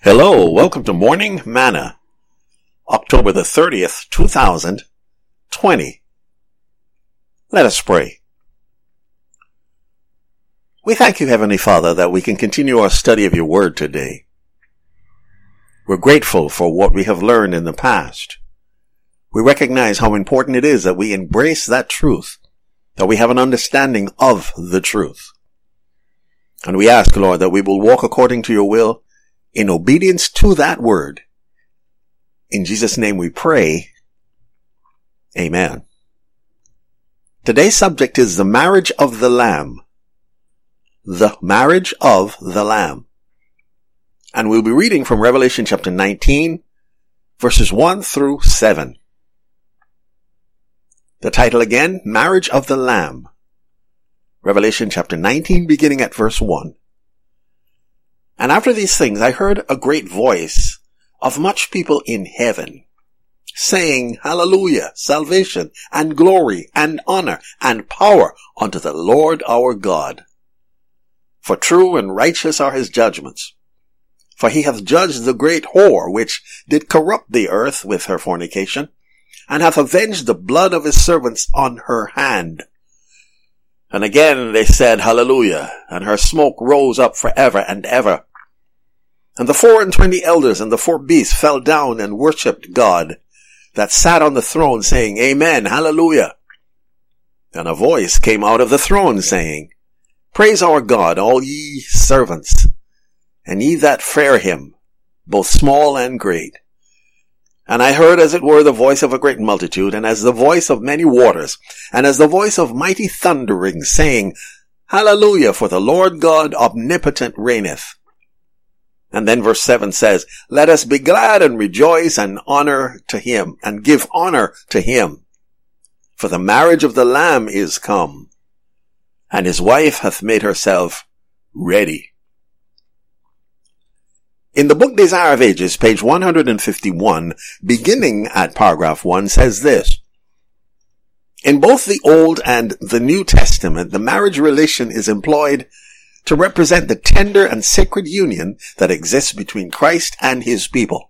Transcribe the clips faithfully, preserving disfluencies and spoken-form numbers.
Hello, welcome to Morning Manna, October the thirtieth, two thousand twenty. Let us pray. We thank you, Heavenly Father, that we can continue our study of your word today. We're grateful for what we have learned in the past. We recognize how important it is that we embrace that truth, that we have an understanding of the truth. And we ask, Lord, that we will walk according to your will in obedience to that word. In Jesus' name we pray. Amen. Today's subject is the marriage of the Lamb. The marriage of the Lamb. And we'll be reading from Revelation chapter nineteen, verses one through seven. The title again, Marriage of the Lamb. Revelation chapter nineteen, beginning at verse one. And after these things I heard a great voice of much people in heaven, saying, Hallelujah, salvation and glory and honor and power unto the Lord our God. For true and righteous are his judgments. For he hath judged the great whore, which did corrupt the earth with her fornication, and hath avenged the blood of his servants on her hand. And again they said, Hallelujah, and her smoke rose up for ever and ever. And the four and twenty elders and the four beasts fell down and worshipped God, that sat on the throne, saying, Amen, Hallelujah. And a voice came out of the throne, saying, Praise our God, all ye servants, and ye that fear him, both small and great. And I heard as it were the voice of a great multitude, and as the voice of many waters, and as the voice of mighty thundering, saying, Hallelujah, for the Lord God omnipotent reigneth. And then verse seven says, Let us be glad and rejoice and honor to him, and give honor to him. For the marriage of the Lamb is come, and his wife hath made herself ready. In the book Desire of Ages, page one hundred fifty-one, beginning at paragraph one, says this. In both the Old and the New Testament, the marriage relation is employed to represent the tender and sacred union that exists between Christ and his people.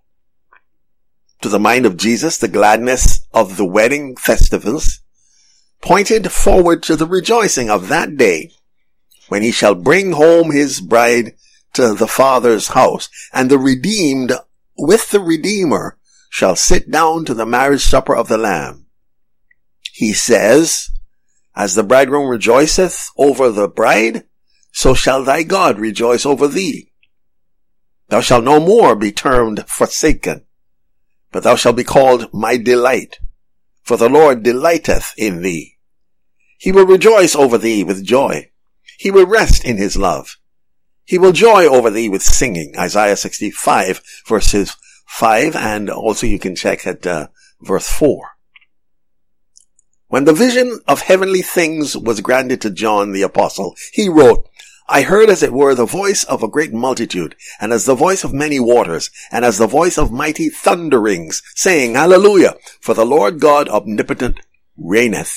To the mind of Jesus, the gladness of the wedding festivals pointed forward to the rejoicing of that day when he shall bring home his bride to the Father's house, and the redeemed with the Redeemer shall sit down to the marriage supper of the Lamb. He says, As the bridegroom rejoiceth over the bride, so shall thy God rejoice over thee. Thou shalt no more be termed forsaken, but thou shalt be called my delight, for the Lord delighteth in thee. He will rejoice over thee with joy. He will rest in his love. He will joy over thee with singing. Isaiah sixty-five, verses five, and also you can check at uh, verse four. When the vision of heavenly things was granted to John the apostle, he wrote, I heard as it were the voice of a great multitude, and as the voice of many waters, and as the voice of mighty thunderings, saying, Hallelujah, for the Lord God omnipotent reigneth.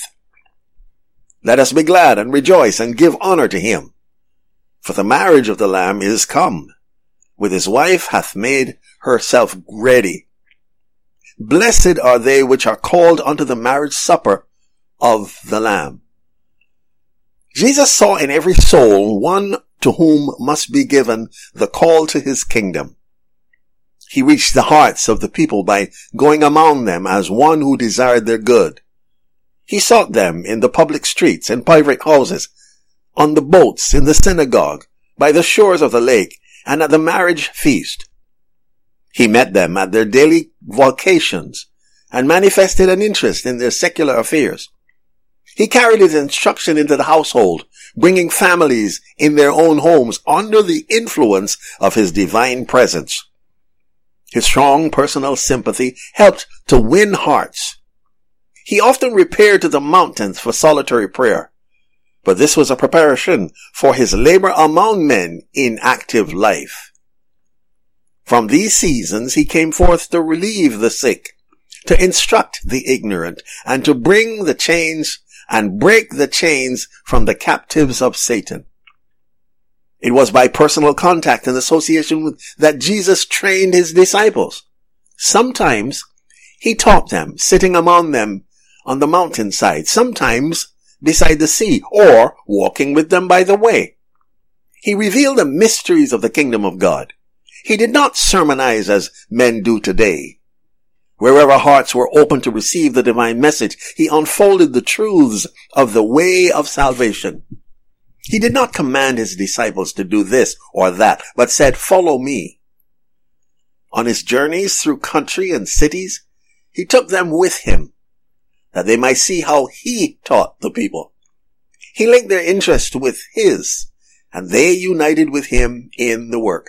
Let us be glad and rejoice and give honor to him. For the marriage of the Lamb is come, with his wife hath made herself ready. Blessed are they which are called unto the marriage supper of the Lamb. Jesus saw in every soul one to whom must be given the call to his kingdom. He reached the hearts of the people by going among them as one who desired their good. He sought them in the public streets and private houses, on the boats, in the synagogue, by the shores of the lake, and at the marriage feast. He met them at their daily vocations and manifested an interest in their secular affairs. He carried his instruction into the household, bringing families in their own homes under the influence of his divine presence. His strong personal sympathy helped to win hearts. He often repaired to the mountains for solitary prayer, but this was a preparation for his labor among men in active life. From these seasons he came forth to relieve the sick, to instruct the ignorant, and to bring the chains and break the chains from the captives of Satan. It was by personal contact and association with, that Jesus trained his disciples. Sometimes he taught them, sitting among them on the mountainside, sometimes beside the sea, or walking with them by the way. He revealed the mysteries of the kingdom of God. He did not sermonize as men do today. Wherever hearts were open to receive the divine message, he unfolded the truths of the way of salvation. He did not command his disciples to do this or that, but said, "Follow me." On his journeys through country and cities, he took them with him, that they might see how he taught the people. He linked their interest with his, and they united with him in the work.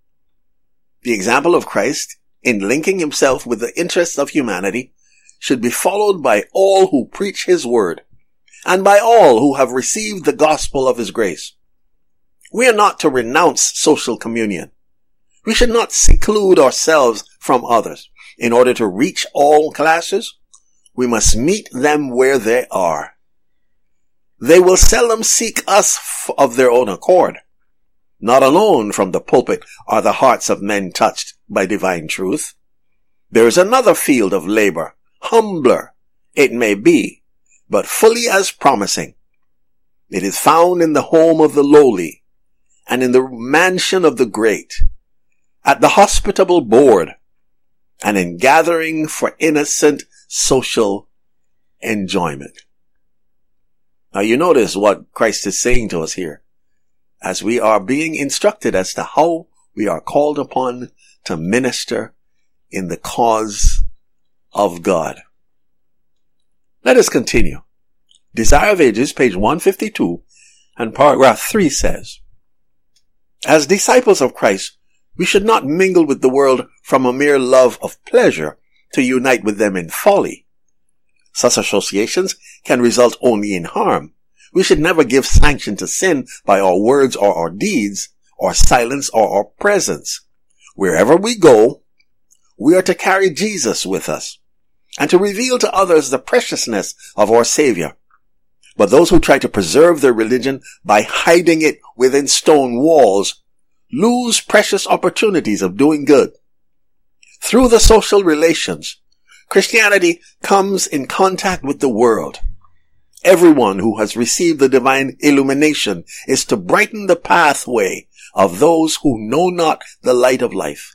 The example of Christ in linking himself with the interests of humanity should be followed by all who preach his word, and by all who have received the gospel of his grace. We are not to renounce social communion. We should not seclude ourselves from others. In order to reach all classes, we must meet them where they are. They will seldom seek us of their own accord. Not alone from the pulpit are the hearts of men touched by divine truth. There is another field of labor, humbler, it may be, but fully as promising. It is found in the home of the lowly, and in the mansion of the great, at the hospitable board, and in gathering for innocent social enjoyment. Now you notice what Christ is saying to us here, as we are being instructed as to how we are called upon to minister in the cause of God. Let us continue. Desire of Ages, page one fifty-two, and paragraph three says, as disciples of Christ, we should not mingle with the world from a mere love of pleasure to unite with them in folly. Such associations can result only in harm. We should never give sanction to sin by our words or our deeds, or silence or our presence. Wherever we go, we are to carry Jesus with us, and to reveal to others the preciousness of our Savior. But those who try to preserve their religion by hiding it within stone walls lose precious opportunities of doing good. Through the social relations, Christianity comes in contact with the world. Everyone who has received the divine illumination is to brighten the pathway of those who know not the light of life.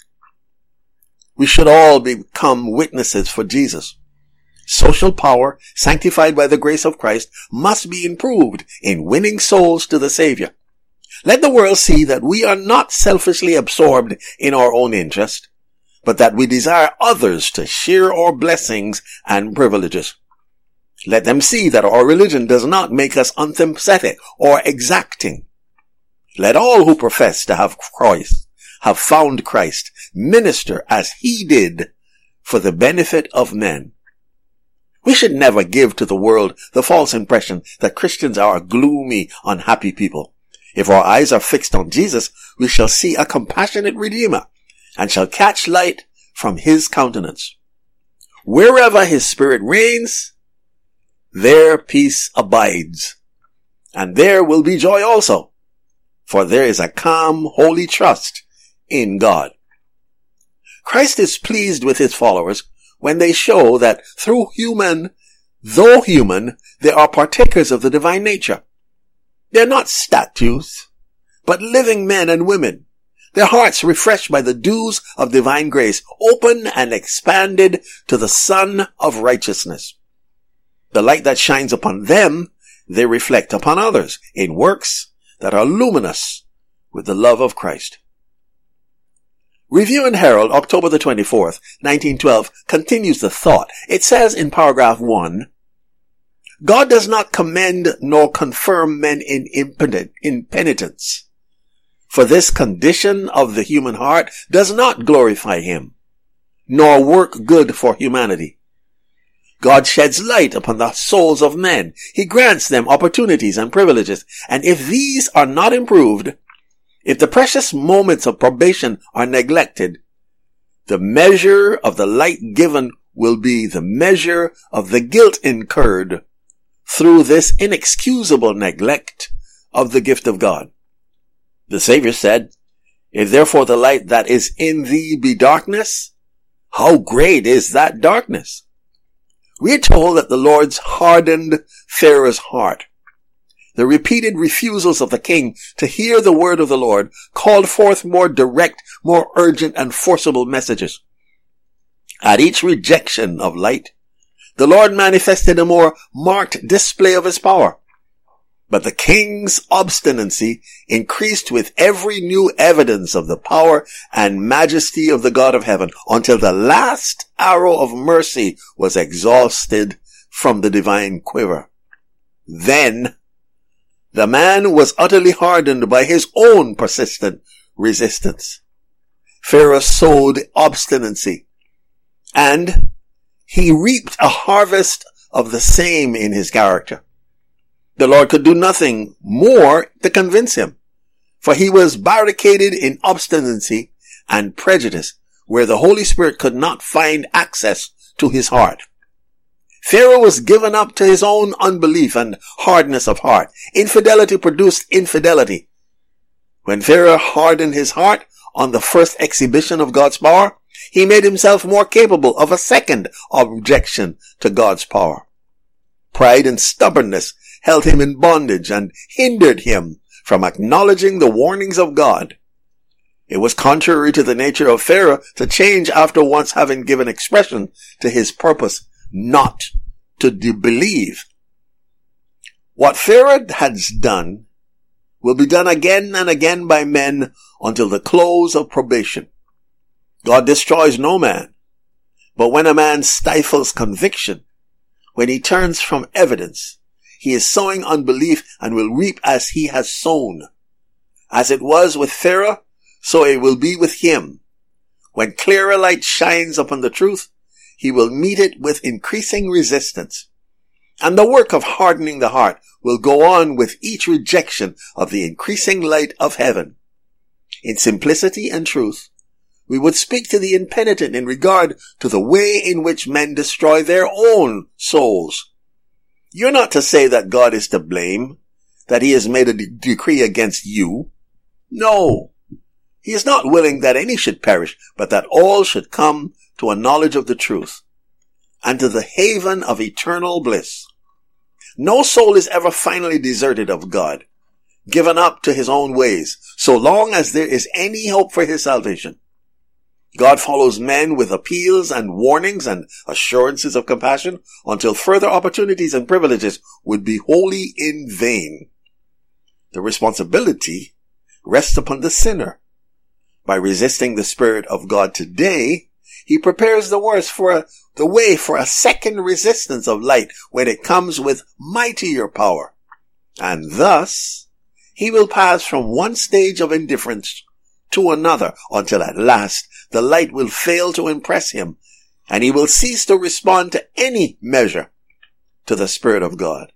We should all become witnesses for Jesus. Social power, sanctified by the grace of Christ, must be improved in winning souls to the Savior. Let the world see that we are not selfishly absorbed in our own interest, but that we desire others to share our blessings and privileges. Let them see that our religion does not make us unsympathetic or exacting. Let all who profess to have Christ, have found Christ, minister as he did for the benefit of men. We should never give to the world the false impression that Christians are a gloomy, unhappy people. If our eyes are fixed on Jesus, we shall see a compassionate Redeemer, and shall catch light from his countenance. Wherever his Spirit reigns, there peace abides, and there will be joy also, for there is a calm, holy trust in God. Christ is pleased with his followers when they show that through human, though human, they are partakers of the divine nature. They are not statues, but living men and women, their hearts refreshed by the dews of divine grace, open and expanded to the sun of righteousness. The light that shines upon them, they reflect upon others in works that are luminous with the love of Christ. Review and Herald, October the twenty-fourth, nineteen twelve, continues the thought. It says in paragraph one, God does not commend nor confirm men in impotent, impenitence, for this condition of the human heart does not glorify him, nor work good for humanity. God sheds light upon the souls of men. He grants them opportunities and privileges, and if these are not improved, if the precious moments of probation are neglected, the measure of the light given will be the measure of the guilt incurred through this inexcusable neglect of the gift of God. The Savior said, "If therefore the light that is in thee be darkness, how great is that darkness?" We are told that the Lord's hardened Pharaoh's heart. The repeated refusals of the king to hear the word of the Lord called forth more direct, more urgent, and forcible messages. At each rejection of light, the Lord manifested a more marked display of his power. But the king's obstinacy increased with every new evidence of the power and majesty of the God of heaven, until the last arrow of mercy was exhausted from the divine quiver. Then the man was utterly hardened by his own persistent resistance. Pharaoh sowed obstinacy, and he reaped a harvest of the same in his character. The Lord could do nothing more to convince him, for he was barricaded in obstinacy and prejudice, where the Holy Spirit could not find access to his heart. Pharaoh was given up to his own unbelief and hardness of heart. Infidelity produced infidelity. When Pharaoh hardened his heart on the first exhibition of God's power, he made himself more capable of a second objection to God's power. Pride and stubbornness held him in bondage and hindered him from acknowledging the warnings of God. It was contrary to the nature of Pharaoh to change after once having given expression to his purpose not to de- believe. What Pharaoh has done will be done again and again by men until the close of probation. God destroys no man, but when a man stifles conviction, when he turns from evidence, he is sowing unbelief and will reap as he has sown. As it was with Pharaoh, so it will be with him. When clearer light shines upon the truth, he will meet it with increasing resistance. And the work of hardening the heart will go on with each rejection of the increasing light of heaven. In simplicity and truth, we would speak to the impenitent in regard to the way in which men destroy their own souls. You're not to say that God is to blame, that he has made a de- decree against you. No, he is not willing that any should perish, but that all should come to a knowledge of the truth and to the haven of eternal bliss. No soul is ever finally deserted of God, given up to his own ways, so long as there is any hope for his salvation. God follows men with appeals and warnings and assurances of compassion until further opportunities and privileges would be wholly in vain. The responsibility rests upon the sinner. By resisting the Spirit of God today, he prepares the worst for a, the way for a second resistance of light when it comes with mightier power. And thus, he will pass from one stage of indifference to another until at last the light will fail to impress him and he will cease to respond to any measure to the Spirit of God.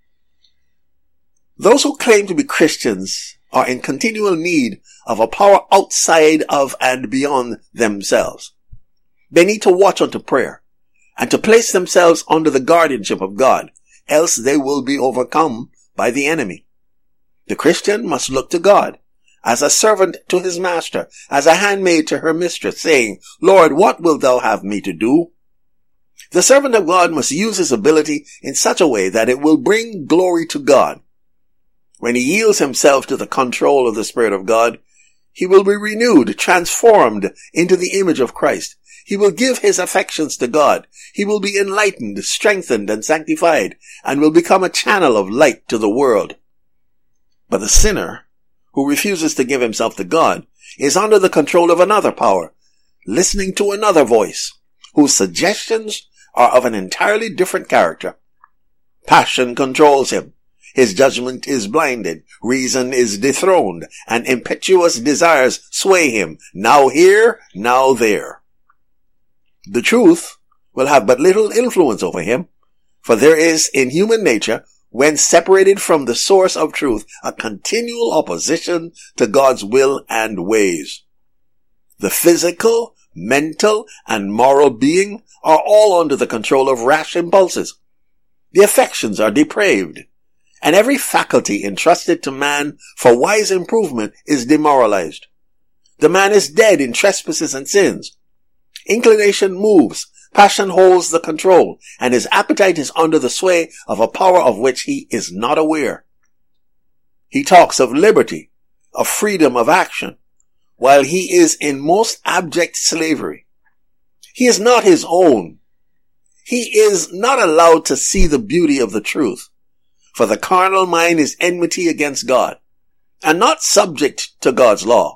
Those who claim to be Christians are in continual need of a power outside of and beyond themselves. They need to watch unto prayer and to place themselves under the guardianship of God, else they will be overcome by the enemy. The Christian must look to God as a servant to his master, as a handmaid to her mistress, saying, "Lord, what wilt thou have me to do?" The servant of God must use his ability in such a way that it will bring glory to God. When he yields himself to the control of the Spirit of God, he will be renewed, transformed into the image of Christ. He will give his affections to God. He will be enlightened, strengthened, and sanctified, and will become a channel of light to the world. But the sinner, who refuses to give himself to God, is under the control of another power, listening to another voice, whose suggestions are of an entirely different character. Passion controls him. His judgment is blinded. Reason is dethroned, and impetuous desires sway him, now here, now there. The truth will have but little influence over him, for there is in human nature, when separated from the source of truth, a continual opposition to God's will and ways. The physical, mental, and moral being are all under the control of rash impulses. The affections are depraved, and every faculty entrusted to man for wise improvement is demoralized. The man is dead in trespasses and sins. Inclination moves, passion holds the control, and his appetite is under the sway of a power of which he is not aware. He talks of liberty, of freedom of action, while he is in most abject slavery. He is not his own. He is not allowed to see the beauty of the truth, for the carnal mind is enmity against God, and not subject to God's law.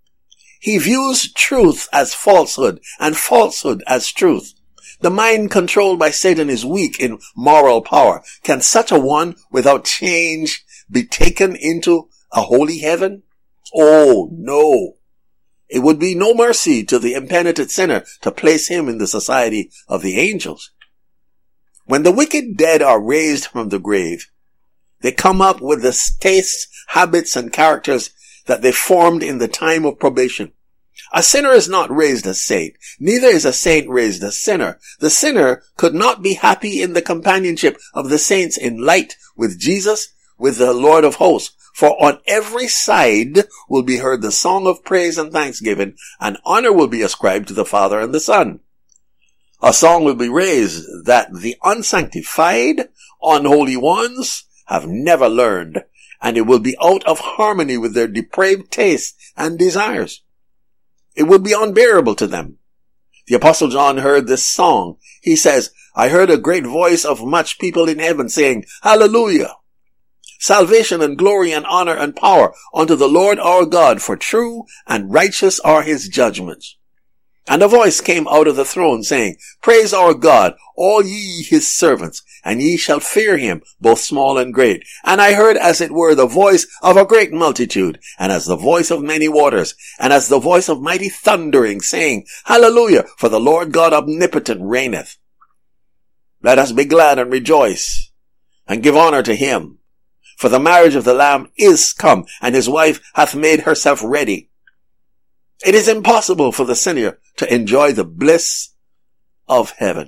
He views truth as falsehood, and falsehood as truth. The mind controlled by Satan is weak in moral power. Can such a one, without change, be taken into a holy heaven? Oh, no. It would be no mercy to the impenitent sinner to place him in the society of the angels. When the wicked dead are raised from the grave, they come up with the tastes, habits, and characters that they formed in the time of probation. A sinner is not raised a saint, neither is a saint raised a sinner. The sinner could not be happy in the companionship of the saints in light with Jesus, with the Lord of hosts. For on every side will be heard the song of praise and thanksgiving, and honor will be ascribed to the Father and the Son. A song will be raised that the unsanctified, unholy ones have never learned, and it will be out of harmony with their depraved tastes and desires. It would be unbearable to them. The Apostle John heard this song. He says, I heard a great voice of much people in heaven saying, Hallelujah! Salvation and glory and honor and power unto the Lord our God, for true and righteous are his judgments. And a voice came out of the throne saying, Praise our God, all ye his servants, and ye shall fear him, both small and great. And I heard as it were the voice of a great multitude, and as the voice of many waters, and as the voice of mighty thundering, saying, Hallelujah, for the Lord God omnipotent reigneth. Let us be glad and rejoice, and give honor to him. For the marriage of the Lamb is come, and his wife hath made herself ready. It is impossible for the sinner to enjoy the bliss of heaven.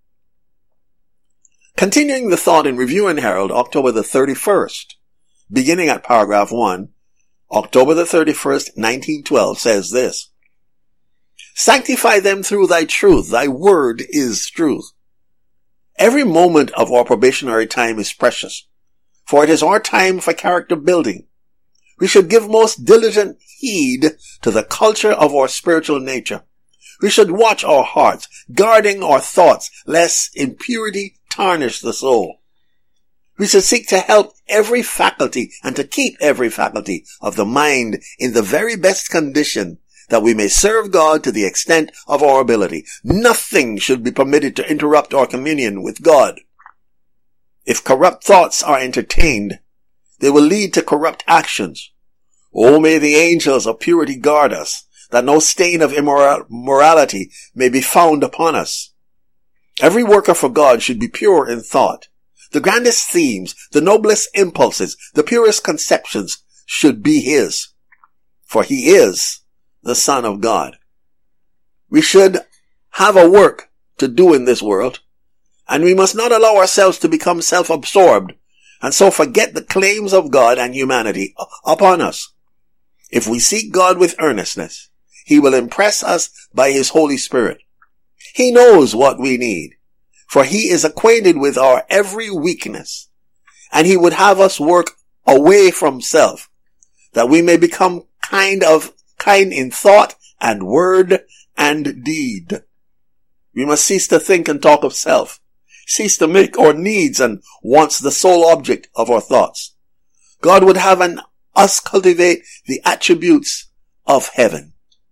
Continuing the thought in Review and Herald, October the thirty-first, beginning at paragraph one, October the thirty-first, nineteen twelve, says this, Sanctify them through thy truth. Thy word is truth. Every moment of our probationary time is precious, for it is our time for character building. We should give most diligent heed to the culture of our spiritual nature. We should watch our hearts, guarding our thoughts, lest impurity tarnish the soul. We should seek to help every faculty and to keep every faculty of the mind in the very best condition, that we may serve God to the extent of our ability. Nothing should be permitted to interrupt our communion with God. If corrupt thoughts are entertained, they will lead to corrupt actions. Oh, may the angels of purity guard us, that no stain of immorality may be found upon us. Every worker for God should be pure in thought. The grandest themes, the noblest impulses, the purest conceptions should be his, for he is the Son of God. We should have a work to do in this world, and we must not allow ourselves to become self-absorbed and so forget the claims of God and humanity upon us. If we seek God with earnestness, he will impress us by his Holy Spirit. He knows what we need, for he is acquainted with our every weakness, and he would have us work away from self, that we may become kind of kind in thought and word and deed. We must cease to think and talk of self, cease to make our needs and wants the sole object of our thoughts. God would have an, us cultivate the attributes of heaven.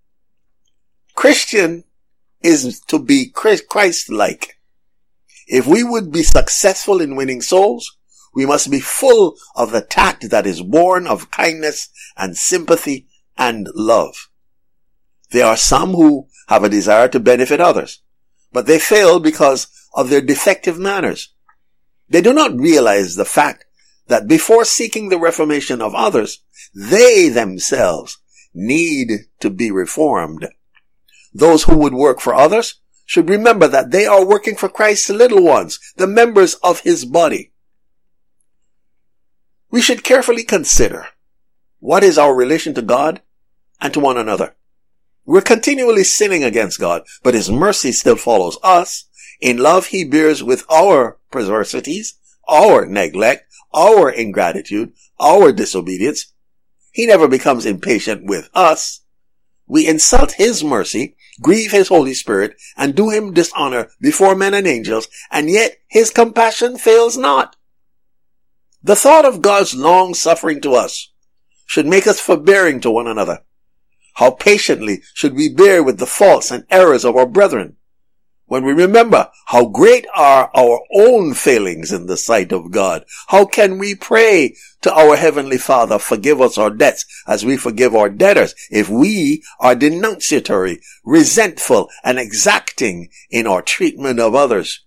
Christian is to be Christ-like. If we would be successful in winning souls, we must be full of the tact that is born of kindness and sympathy and love. There are some who have a desire to benefit others, but they fail because of their defective manners. They do not realize the fact that before seeking the reformation of others, they themselves need to be reformed. Those who would work for others should remember that they are working for Christ's little ones, the members of his body. we should carefully consider what is our relation to God and to one another. We're continually sinning against God, but His mercy still follows us. In love, He bears with our perversities, our neglect, our ingratitude, our disobedience. He never becomes impatient with us. We insult His mercy, grieve His Holy Spirit, and do Him dishonor before men and angels, and yet His compassion fails not. The thought of God's long suffering to us should make us forbearing to one another. How patiently should we bear with the faults and errors of our brethren? When we remember how great are our own failings in the sight of God, how can we pray to our Heavenly Father, forgive us our debts as we forgive our debtors, if we are denunciatory, resentful, and exacting in our treatment of others?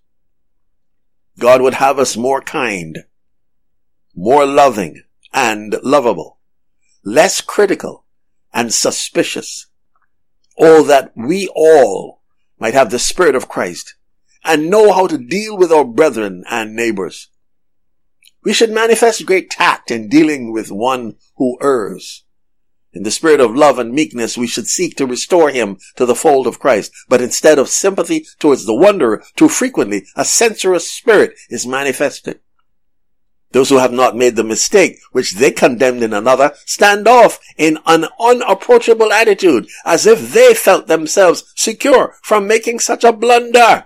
God would have us more kind, more loving and lovable, less critical and suspicious. Oh, that we all might have the Spirit of Christ and know how to deal with our brethren and neighbors. We should manifest great tact in dealing with one who errs. In the spirit of love and meekness, we should seek to restore him to the fold of Christ. But instead of sympathy towards the wanderer, too frequently a censorious spirit is manifested. Those who have not made the mistake which they condemned in another stand off in an unapproachable attitude, as if they felt themselves secure from making such a blunder.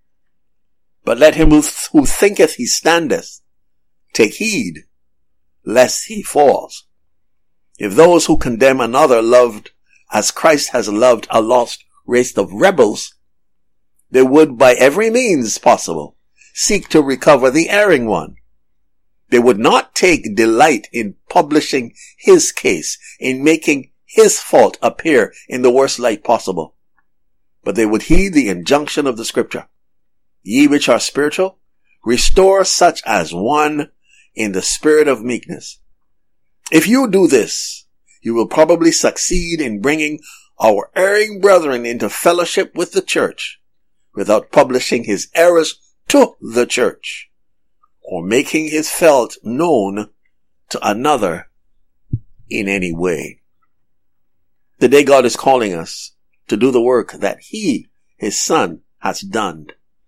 But let him who, th- who thinketh he standeth take heed lest he falls. If those who condemn another loved as Christ has loved a lost race of rebels, they would by every means possible seek to recover the erring one. They would not take delight in publishing his case, in making his fault appear in the worst light possible. But they would heed the injunction of the Scripture. Ye which are spiritual, restore such as one in the spirit of meekness. If you do this, you will probably succeed in bringing our erring brethren into fellowship with the church without publishing his errors to the church, or making his fault known to another in any way. Today God is calling us to do the work that he, his Son, has done.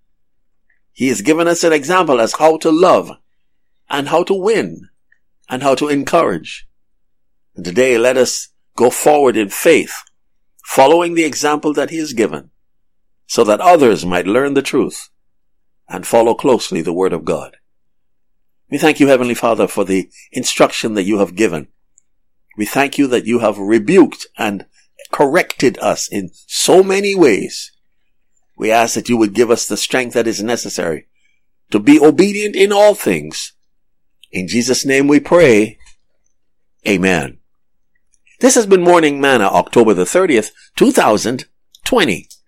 He has given us an example as how to love and how to win and how to encourage. And today let us go forward in faith, following the example that he has given, so that others might learn the truth and follow closely the word of God. We thank you, Heavenly Father, for the instruction that you have given. We thank you that you have rebuked and corrected us in so many ways. We ask that you would give us the strength that is necessary to be obedient in all things. In Jesus' name we pray. Amen. This has been Morning Manna, October the thirtieth, two thousand twenty.